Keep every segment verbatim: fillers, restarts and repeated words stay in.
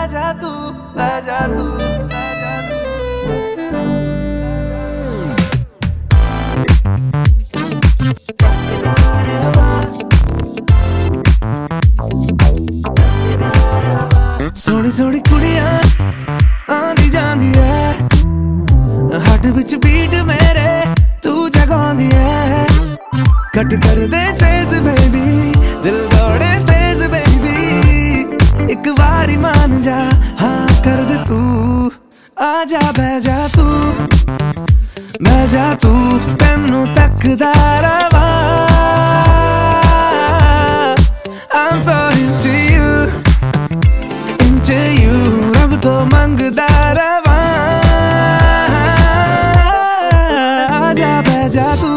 बजा तू बजा तू सोनी सोनी कुड़ियां आंदी जांदी है हट विच बीट मेरे तू जगांदी है कट कर दे चेज बेबी दिल दौड़े तेज बेबी एक बारी मान जा हाँ कर दे तू आजा बह जा तू बह जा तू तेनू तकदा रवा I'm so into you into you रब तो मंगदा रवा आजा बह जा तू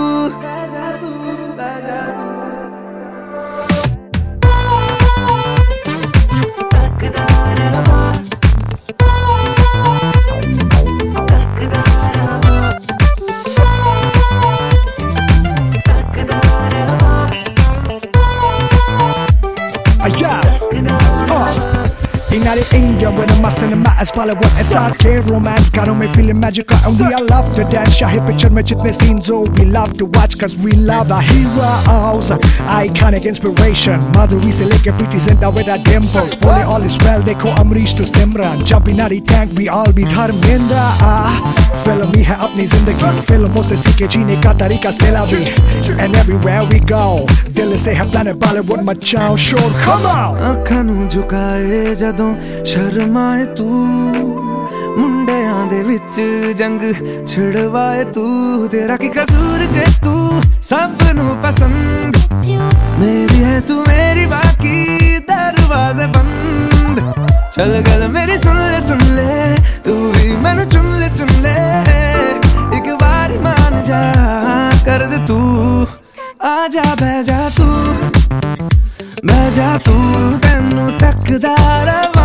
United India with a mass and a mass Pala what S R K romance Got on me feeling magical and we all love to dance Shahi picture mein jitne scenes oh we love to watch cause we love our heroes Iconic inspiration Madhuri se leke Preeti Zinta with her dimples Bole all is well dekho Amrish to Simran Jumping out the tank we all be Dharmendra ah, Film hi hai apni zindagi Filmon se seeke jeene ka tarika sila bhi And everywhere we go Dil se hai planet Bollywood machao shore come on ਅੱਖਾਂ ਨੂੰ ਝੁਕਾਏ ਜਦੋਂ ਸ਼ਰਮਾਏ ਤੂੰ ਮੁੰਡਿਆਂ ਦੇ ਵਿੱਚ ਜੰਗ ਛਿੜਵਾਏ ਤੂੰ ਤੇਰਾ ਕੀ ਕਸੂਰ ਜੇ ਤੂੰ ਸਭ ਨੂੰ ਪਸੰਦ ਮੇਰੀ ਹੈ ਤੂੰ ਮੇਰੀ ਬਾਕੀ ਦਰਵਾਜ਼ੇ ਬੰਦ ਚਲ ਗੱਲ ਮੇਰੀ ਸੁਣ ਲੈ ਸੁਣ ਲੈ ਤੂੰ ਵੀ ਮੈਨੂੰ ਚੁਣ ਲੈ ਚੁਣ ਲੈ ਇੱਕ ਵਾਰ ਮੰਨ ਜਾ ਕਰ ਦੇ ਤੂੰ ਆਜਾ ਬਹਿ ਜਾ ਤੂੰ ਬਹਿ ਜਾ ਤੂੰ ਤੈਨੂੰ ਤੱਕਦਾ ਰਵਾਂ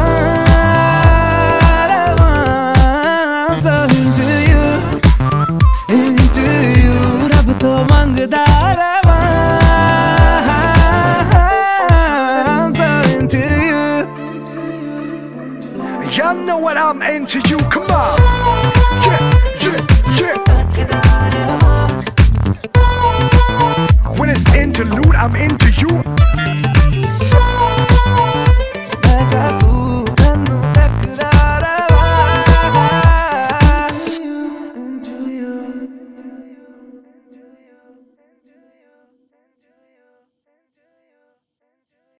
I'm so into you into you ਰੱਬ ਤੋਂ ਮੰਗਦਾ ਰਵਾਂ I'm so into you Y'all know what I'm into you come on yeah yeah yeah When it's interlude I'm into